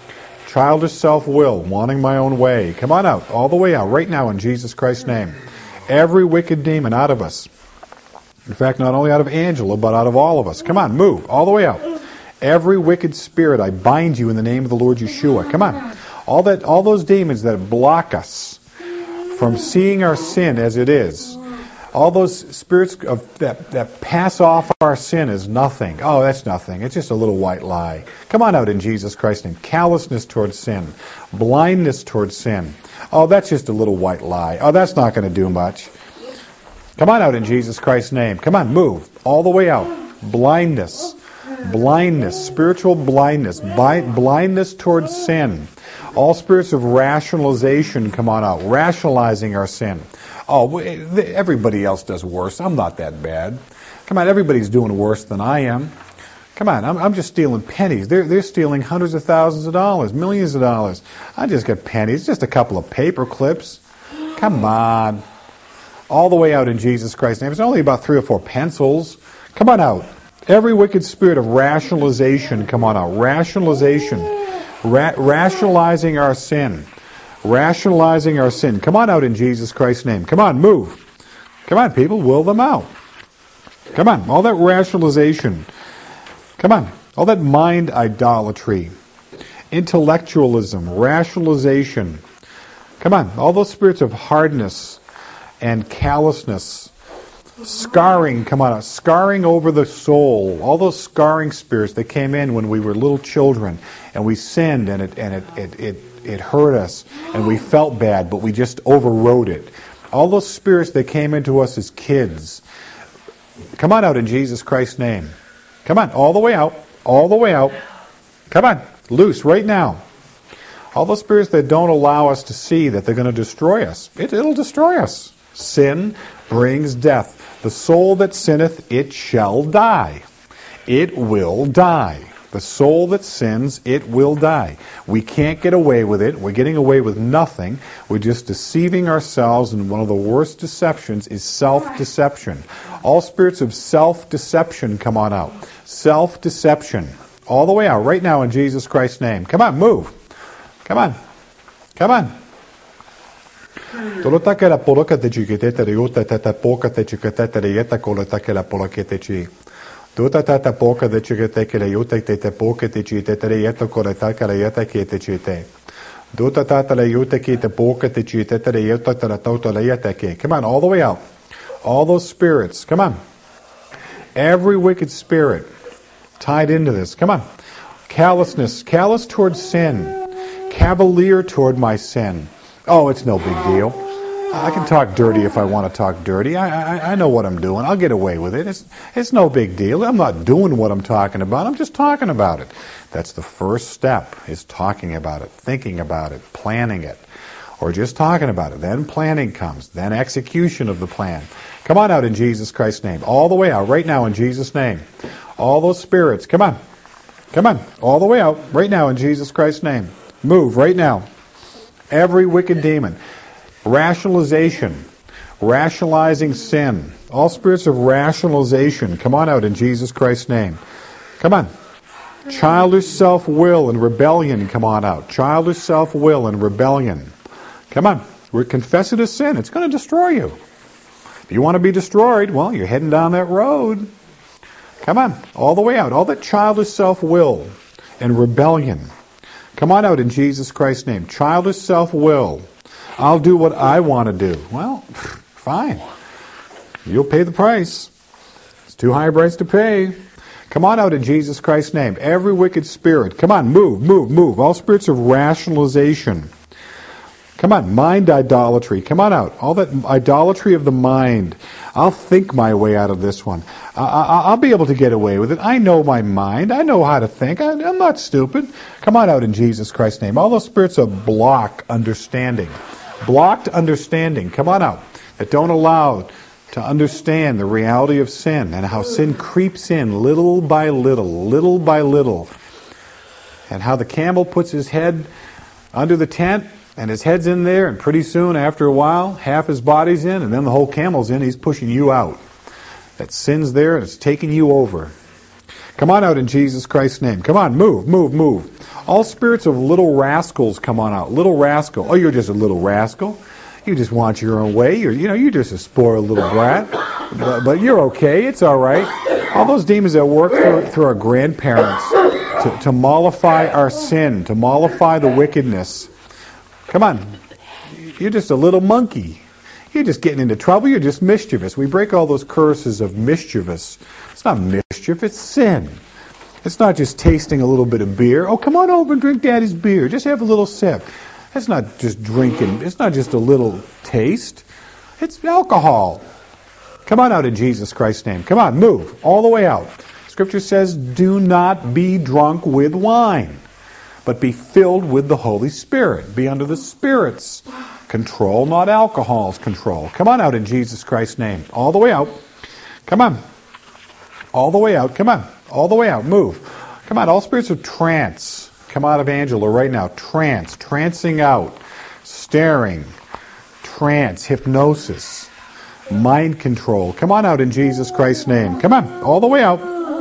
Childish self-will, wanting my own way. Come on out, all the way out, right now in Jesus Christ's name. Every wicked demon out of us. In fact, not only out of Angela, but out of all of us. Come on, move, all the way out. Every wicked spirit, I bind you in the name of the Lord Yeshua. Come on. All those demons that block us from seeing our sin as it is. All those spirits that pass off our sin as nothing. Oh, that's nothing. It's just a little white lie. Come on out in Jesus Christ's name. Callousness towards sin. Blindness towards sin. Oh, that's just a little white lie. Oh, that's not going to do much. Come on out in Jesus Christ's name. Come on, move. All the way out. Blindness. Blindness. Spiritual blindness. Blindness towards sin. All spirits of rationalization come on out. Rationalizing our sin. Oh, everybody else does worse. I'm not that bad. Come on, everybody's doing worse than I am. Come on, I'm just stealing pennies. They're stealing hundreds of thousands of dollars, millions of dollars. I just got pennies, just a couple of paper clips. Come on. All the way out in Jesus Christ's name. It's only about 3 or 4 pencils. Come on out. Every wicked spirit of rationalization, come on out. Rationalization. Rationalizing our sin. Rationalizing our sin. Come on out in Jesus Christ's name. Come on, move. Come on, people, will them out. Come on, all that rationalization. Come on, all that mind idolatry, intellectualism, rationalization. Come on, all those spirits of hardness and callousness, scarring, come on, scarring over the soul. All those scarring spirits that came in when we were little children and we sinned and it hurt us and we felt bad, but we just overrode it. All those spirits that came into us as kids, come on out in Jesus Christ's name. Come on, all the way out, all the way out. Come on, loose right now. All those spirits that don't allow us to see that they're going to destroy us. It'll destroy us. Sin brings death. The soul that sinneth, it shall die. It will die. The soul that sins, it will die. We can't get away with it. We're getting away with nothing. We're just deceiving ourselves, and one of the worst deceptions is self-deception. All spirits of self-deception, come on out. Self-deception. All the way out, right now in Jesus Christ's name. Come on, move. Come on. Come on. Duta tata poka de chigete ke le yute te te poka te chite te yeto koreta ka le yeta ke te chite. Duta tata le yute ke te poka te chite te yeto te la tota le yeta ke. Come on, all the way out. All those spirits, come on. Every wicked spirit tied into this. Come on. Callousness, callous towards sin. Cavalier toward my sin. Oh, it's no big deal. I can talk dirty if I want to talk dirty. I know what I'm doing. I'll get away with it. It's no big deal. I'm not doing what I'm talking about. I'm just talking about it. That's the first step, is talking about it, thinking about it, planning it, or just talking about it. Then planning comes. Then execution of the plan. Come on out in Jesus Christ's name. All the way out right now in Jesus' name. All those spirits, come on. Come on. All the way out right now in Jesus Christ's name. Move right now. Every wicked demon. Rationalization, rationalizing sin, all spirits of rationalization, come on out in Jesus Christ's name. Come on. Childish self-will and rebellion, come on out. Childish self-will and rebellion. Come on. We're confessing a sin. It's going to destroy you. If you want to be destroyed, well, you're heading down that road. Come on. All the way out. All that childish self-will and rebellion. Come on out in Jesus Christ's name. Childish self-will. I'll do what I want to do. Well, fine. You'll pay the price. It's too high a price to pay. Come on out in Jesus Christ's name. Every wicked spirit. Come on, move, move, move. All spirits of rationalization. Come on, mind idolatry. Come on out. All that idolatry of the mind. I'll think my way out of this one. I'll be able to get away with it. I know my mind. I know how to think. I'm not stupid. Come on out in Jesus Christ's name. All those spirits of block understanding. Blocked understanding, come on out, that don't allow to understand the reality of sin and how sin creeps in little by little, and how the camel puts his head under the tent and his head's in there, and pretty soon, after a while, half his body's in, and then the whole camel's in. He's pushing you out. That sin's there and it's taking you over. Come on out in Jesus Christ's name. Come on, move, move, move. All spirits of little rascals, come on out. Little rascal. Oh, you're just a little rascal. You just want your own way. You're just a spoiled little brat. But you're okay. It's all right. All those demons that work through our grandparents to mollify our sin, to mollify the wickedness. Come on. You're just a little monkey. You're just getting into trouble. You're just mischievous. We break all those curses of mischievous. It's not mischief. It's sin. It's not just tasting a little bit of beer. Oh, come on over and drink Daddy's beer. Just have a little sip. It's not just drinking. It's not just a little taste. It's alcohol. Come on out in Jesus Christ's name. Come on, move all the way out. Scripture says, do not be drunk with wine, but be filled with the Holy Spirit. Be under the Spirit's control, not alcohol's control. Come on out in Jesus Christ's name. All the way out. Come on. All the way out. Come on. All the way out. Move. Come on. All spirits of trance. Come out of Angela right now. Trance. Trancing out. Staring. Trance. Hypnosis. Mind control. Come on out in Jesus Christ's name. Come on. All the way out.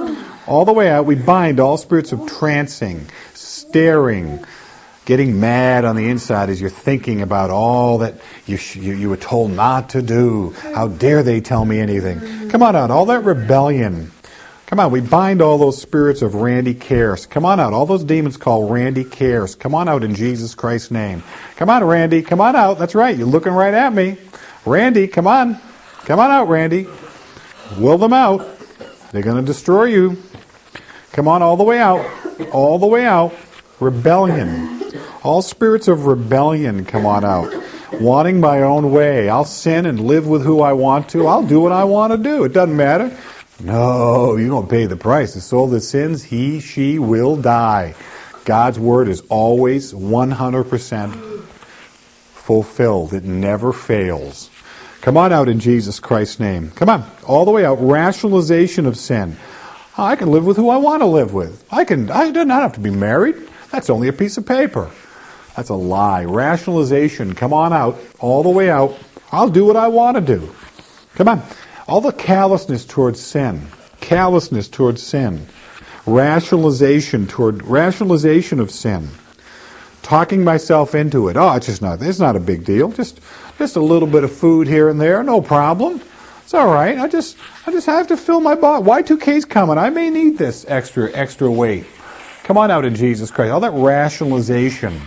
All the way out. We bind all spirits of trancing, staring, getting mad on the inside as you're thinking about all that you were told not to do. How dare they tell me anything? Come on out. All that rebellion. Come on, we bind all those spirits of Randy Cares. Come on out. All those demons called Randy Cares. Come on out in Jesus Christ's name. Come on, Randy. Come on out. That's right. You're looking right at me. Randy, come on. Come on out, Randy. Will them out. They're going to destroy you. Come on all the way out. All the way out. Rebellion. All spirits of rebellion, come on out. Wanting my own way. I'll sin and live with who I want to. I'll do what I want to do. It doesn't matter. No, you don't pay the price. The soul that sins, he, she will die. God's word is always 100% fulfilled. It never fails. Come on out in Jesus Christ's name. Come on, all the way out. Rationalization of sin. I can live with who I want to live with. I do not have to be married. That's only a piece of paper. That's a lie. Rationalization. Come on out, all the way out. I'll do what I want to do. Come on. All the callousness towards sin. Callousness towards sin. Rationalization of sin. Talking myself into it. Oh, it's not a big deal. Just a little bit of food here and there, no problem. It's all right. I just have to fill my body. Y2K's coming. I may need this extra weight. Come on out in Jesus Christ. All that rationalization.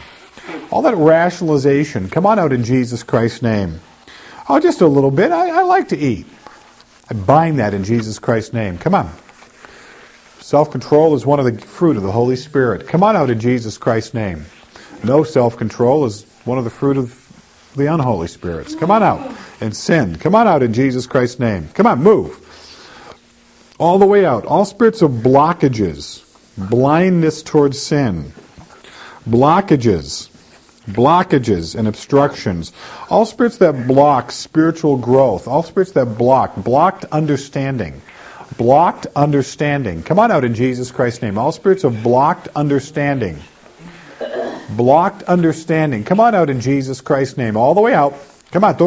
Come on out in Jesus Christ's name. Oh, just a little bit. I like to eat. I bind that in Jesus Christ's name. Come on. Self-control is one of the fruit of the Holy Spirit. Come on out in Jesus Christ's name. No self-control is one of the fruit of the unholy spirits. Come on out. And sin. Come on out in Jesus Christ's name. Come on, move. All the way out. All spirits of blockages. Blindness towards sin. Blockages and obstructions. All spirits that block spiritual growth. All spirits that blocked understanding. Blocked understanding. Come on out in Jesus Christ's name. All spirits of blocked understanding. Blocked understanding. Come on out in Jesus Christ's name. All the way out. Come on. All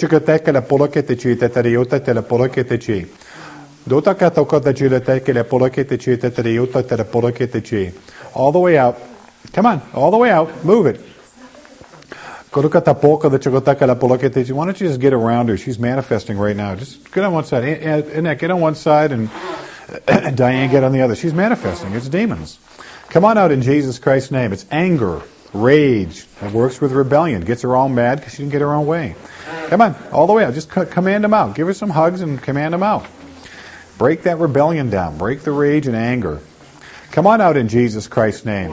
the way out. Come on. All the way out. Move it. Why don't you just get around her? She's manifesting right now. Just get on one side. Annette, get on one side, and Diane, get on the other. She's manifesting. It's demons. Come on out in Jesus Christ's name. It's anger, rage. It works with rebellion. Gets her all mad because she didn't get her own way. Come on, all the way out. Just command them out. Give her some hugs and command them out. Break that rebellion down. Break the rage and anger. Come on out in Jesus Christ's name.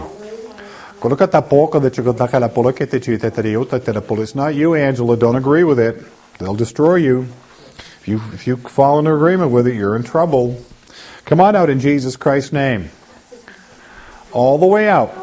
It's not you, Angela. Don't agree with it. They'll destroy you. If you fall into agreement with it, you're in trouble. Come on out in Jesus Christ's name. All the way out.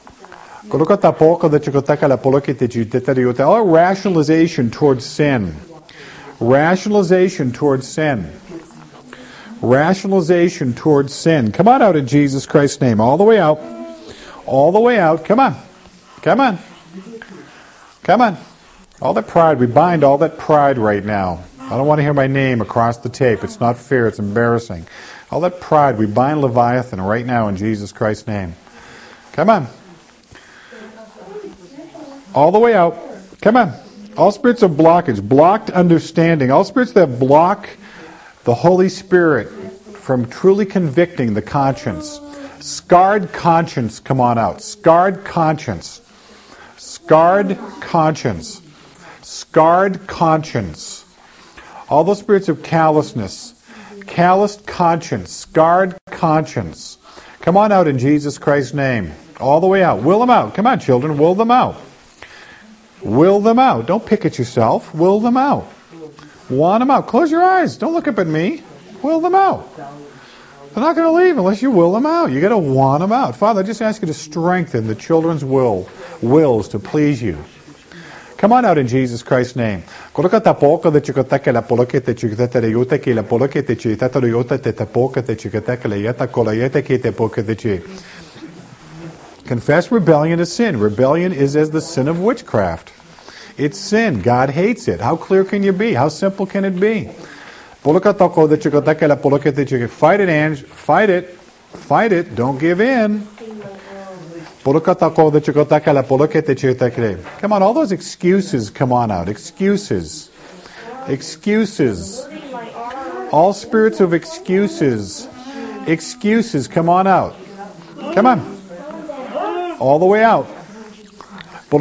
All rationalization towards sin. Rationalization towards sin. Rationalization towards sin. Come on out in Jesus Christ's name. All the way out. All the way out. Come on. Come on. Come on. All that pride. We bind all that pride right now. I don't want to hear my name across the tape. It's not fair. It's embarrassing. All that pride, we bind Leviathan right now in Jesus Christ's name. Come on. All the way out. Come on. All spirits of blockage, blocked understanding, all spirits that block the Holy Spirit from truly convicting the conscience. Scarred conscience, come on out. Scarred conscience. Scarred conscience. Scarred conscience. All those spirits of callousness. Calloused conscience. Scarred conscience. Come on out in Jesus Christ's name. All the way out. Will them out. Come on, children. Will them out. Will them out. Don't pick at yourself. Will them out. Want them out. Close your eyes. Don't look up at me. Will them out. They're not going to leave unless you will them out. You got to want them out. Father, I just ask you to strengthen the children's wills to please you. Come on out in Jesus Christ's name. Confess rebellion is sin. Rebellion is as the sin of witchcraft. It's sin. God hates it. How clear can you be? How simple can it be? Fight it, Ange. Fight it. Fight it. Don't give in. Come on, all those excuses, come on out. Excuses. Excuses. All spirits of excuses. Excuses, come on out. Come on. All the way out. All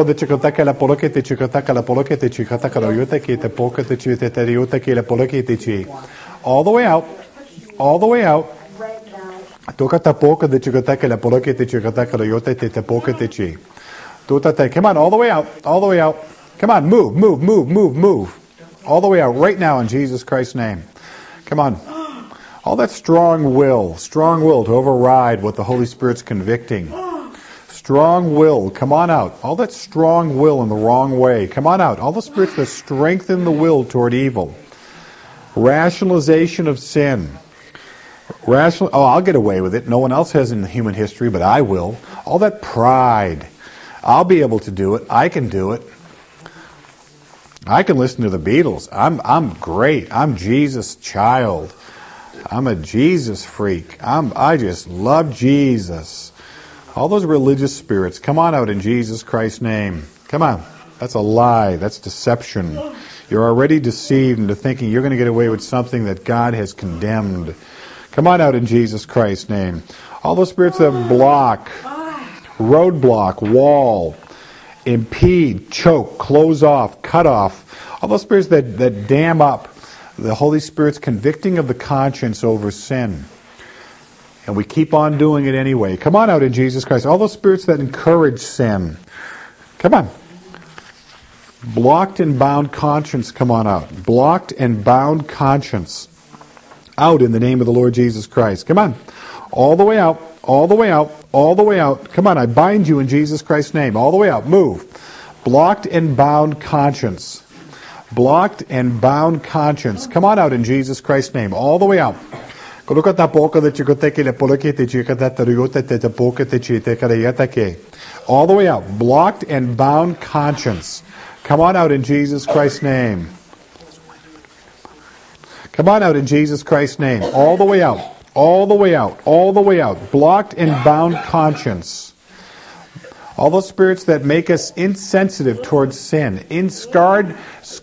the way out. All the way out. Come on, all the way out. All the way out. Come on, move. All the way out right now in Jesus Christ's name. Come on. All that strong will to override what the Holy Spirit's convicting. Strong will, come on out. All that strong will in the wrong way, come on out. All the spirits that strengthen the will toward evil. Rationalization of sin. I'll get away with it. No one else has in human history, but I will. All that pride. I'll be able to do it. I can do it. I can listen to the Beatles. I'm great. I'm Jesus' child. I'm a Jesus freak. I just love Jesus. All those religious spirits, come on out in Jesus Christ's name. Come on. That's a lie. That's deception. You're already deceived into thinking you're going to get away with something that God has condemned. Come on out in Jesus Christ's name. All those spirits that block, roadblock, wall, impede, choke, close off, cut off. All those spirits that dam up the Holy Spirit's convicting of the conscience over sin. And we keep on doing it anyway. Come on out in Jesus Christ. All those spirits that encourage sin. Come on. Blocked and bound conscience, come on out. Blocked and bound conscience. Out in the name of the Lord Jesus Christ. Come on. All the way out. All the way out. All the way out. Come on, I bind you in Jesus Christ's name. All the way out. Move. Blocked and bound conscience. Blocked and bound conscience. Come on out in Jesus Christ's name. All the way out. All the way out. Blocked and bound conscience. Come on out in Jesus Christ's name. Come on out in Jesus Christ's name. All the way out. All the way out. All the way out. Blocked and bound conscience. All those spirits that make us insensitive towards sin. Scarred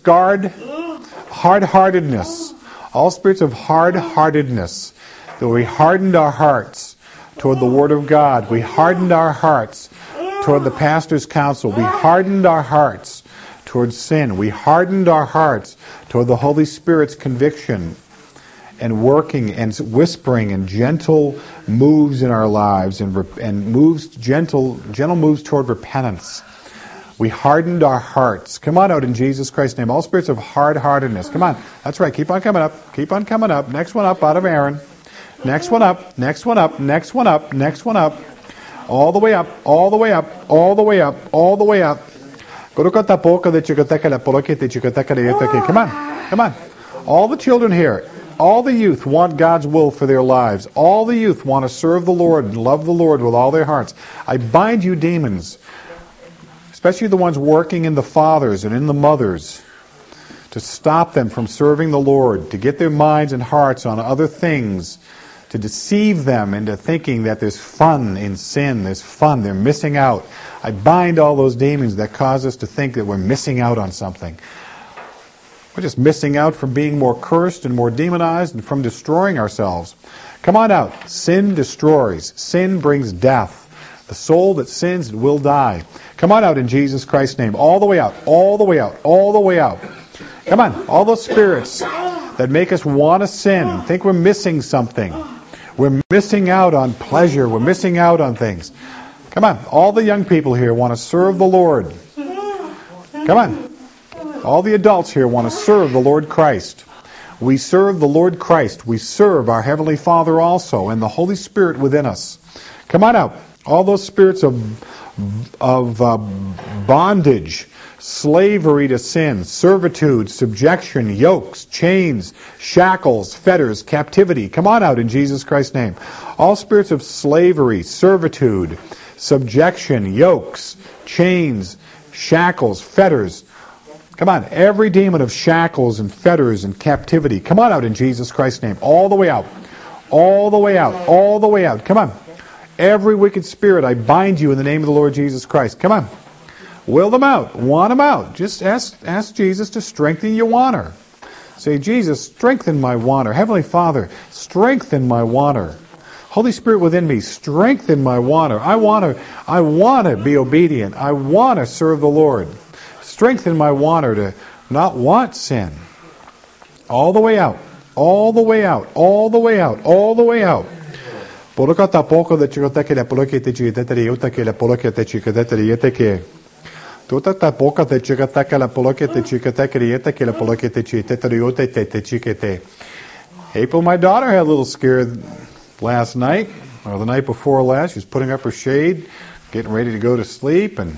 hard-heartedness. All spirits of hard-heartedness. That we hardened our hearts toward the Word of God. We hardened our hearts toward the pastor's counsel. We hardened our hearts toward sin. We hardened our hearts toward the Holy Spirit's conviction and working and whispering and gentle moves in our lives and moves, gentle moves toward repentance. We hardened our hearts. Come on out in Jesus Christ's name. All spirits of hard-heartedness. Come on. That's right. Keep on coming up. Keep on coming up. Next one up out of Aaron. Next one up. Next one up. Next one up. Next one up. All the way up. All the way up. All the way up. All the way up. Come on. Come on. All the children here. All the youth want God's will for their lives. All the youth want to serve the Lord and love the Lord with all their hearts. I bind you demons, especially the ones working in the fathers and in the mothers, to stop them from serving the Lord, to get their minds and hearts on other things, to deceive them into thinking that there's fun in sin, there's fun, they're missing out. I bind all those demons that cause us to think that we're missing out on something. We're just missing out from being more cursed and more demonized and from destroying ourselves. Come on out. Sin destroys. Sin brings death. The soul that sins will die. Come on out in Jesus Christ's name. All the way out. All the way out. All the way out. Come on. All those spirits that make us want to sin, think we're missing something. We're missing out on pleasure. We're missing out on things. Come on. All the young people here want to serve the Lord. Come on. All the adults here want to serve the Lord Christ. We serve the Lord Christ. We serve our Heavenly Father also and the Holy Spirit within us. Come on out. All those spirits of bondage, slavery to sin, servitude, subjection, yokes, chains, shackles, fetters, captivity. Come on out in Jesus Christ's name. All spirits of slavery, servitude, subjection, yokes, chains, shackles, fetters. Come on, every demon of shackles and fetters and captivity. Come on out in Jesus Christ's name. All the way out. All the way out. All the way out. Come on. Every wicked spirit, I bind you in the name of the Lord Jesus Christ. Come on. Will them out. Want them out. Just ask Jesus to strengthen your wanter. Say, Jesus, strengthen my wanter. Heavenly Father, strengthen my wanter. Holy Spirit within me, strengthen my wanter. I want to be obedient. I want to serve the Lord. Strengthen my wanter to not want sin. All the way out. All the way out. All the way out. All the way out. Polokata poko de chikoteke la polokete chikotete yotake la polokete chikotete yeteke. Tutata poka de chikoteke la polokete chikotete yeteke la polokete chikotete yotete chikete. April, my daughter, had a little scared last night, or the night before last. She was putting up her shade, getting ready to go to sleep, and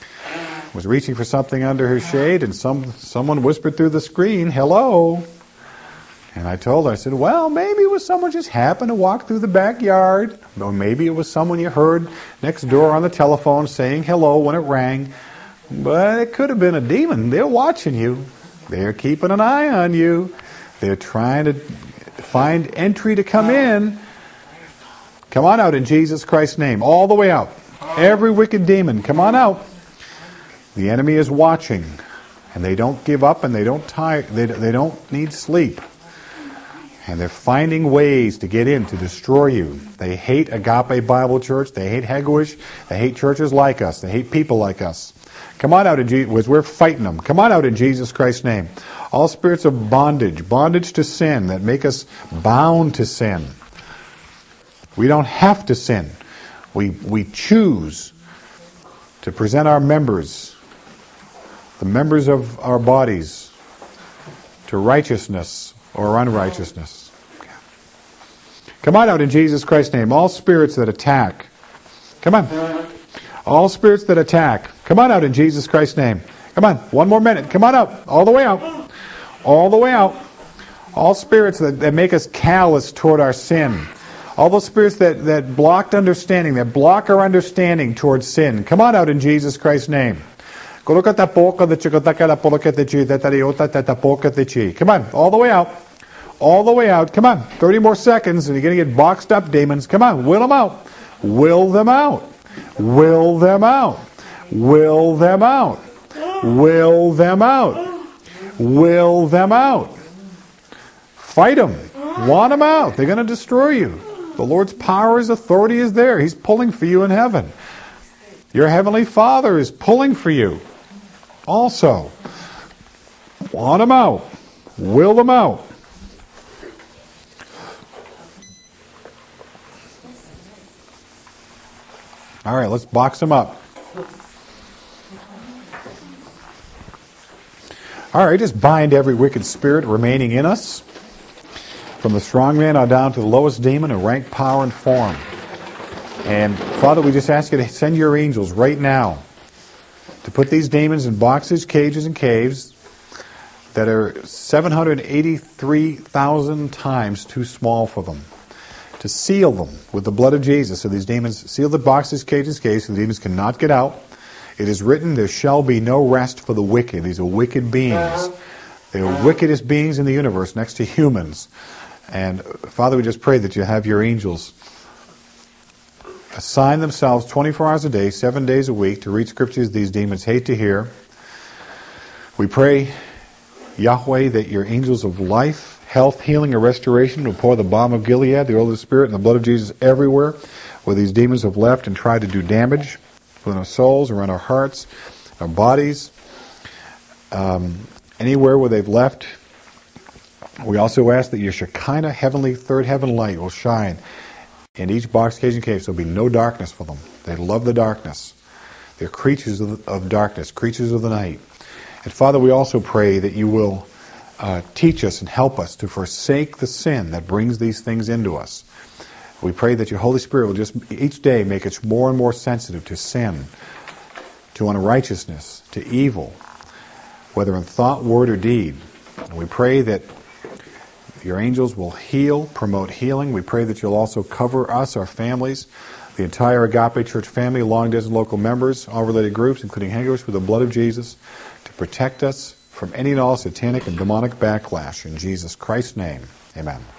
was reaching for something under her shade, and someone whispered through the screen, "Hello." And I told her, I said, well, maybe it was someone just happened to walk through the backyard. Or maybe it was someone you heard next door on the telephone saying hello when it rang. But it could have been a demon. They're watching you. They're keeping an eye on you. They're trying to find entry to come in. Come on out in Jesus Christ's name. All the way out. Every wicked demon, come on out. The enemy is watching. And they don't give up and they don't tire. They don't need sleep. And they're finding ways to get in to destroy you. They hate Agape Bible Church. They hate Hegewisch. They hate churches like us. They hate people like us. Come on out in Jesus. We're fighting them. Come on out in Jesus Christ's name. All spirits of bondage, bondage to sin that make us bound to sin. We don't have to sin. We choose to present our members, the members of our bodies, to righteousness or unrighteousness. Come on out in Jesus Christ's name. All spirits that attack. Come on. All spirits that attack. Come on out in Jesus Christ's name. Come on. One more minute. Come on out. All the way out. All the way out. All spirits that make us callous toward our sin. All those spirits that blocked understanding, that block our understanding towards sin. Come on out in Jesus Christ's name. Come on. All the way out. All the way out. Come on. 30 more seconds and you're going to get boxed up, demons. Come on. Will them out. Will them out. Will them out. Will them out. Will them out. Will them out. Fight them. Want them out. They're going to destroy you. The Lord's power, His authority is there. He's pulling for you in heaven. Your Heavenly Father is pulling for you. Also, want them out. Will them out. All right, let's box them up. All right, just bind every wicked spirit remaining in us, from the strong man on down to the lowest demon in rank, power, and form. And Father, we just ask you to send your angels right now to put these demons in boxes, cages, and caves that are 783,000 times too small for them. To seal them with the blood of Jesus, so these demons, seal the boxes, cages, caves, so the demons cannot get out. It is written, there shall be no rest for the wicked. These are wicked beings. the wickedest beings in the universe next to humans. And Father, we just pray that you have your angels assign themselves 24 hours a day, 7 days a week to read scriptures these demons hate to hear. We pray, Yahweh, that your angels of life, health, healing, and restoration will pour the balm of Gilead, the oil of the Spirit, and the blood of Jesus everywhere where these demons have left and tried to do damage within our souls, around our hearts, our bodies, anywhere where they've left. We also ask that your Shekinah, heavenly, third heaven light will shine in each box, cage, and cave, so there'll be no darkness for them. They love the darkness. They're creatures of darkness, creatures of the night. And Father, we also pray that you will teach us and help us to forsake the sin that brings these things into us. We pray that your Holy Spirit will just each day make us more and more sensitive to sin, to unrighteousness, to evil, whether in thought, word, or deed. And we pray that your angels will heal, promote healing. We pray that you'll also cover us, our families, the entire Agape Church family, long-distance local members, all related groups, including Hangers, with the blood of Jesus, to protect us from any and all satanic and demonic backlash. In Jesus Christ's name, amen.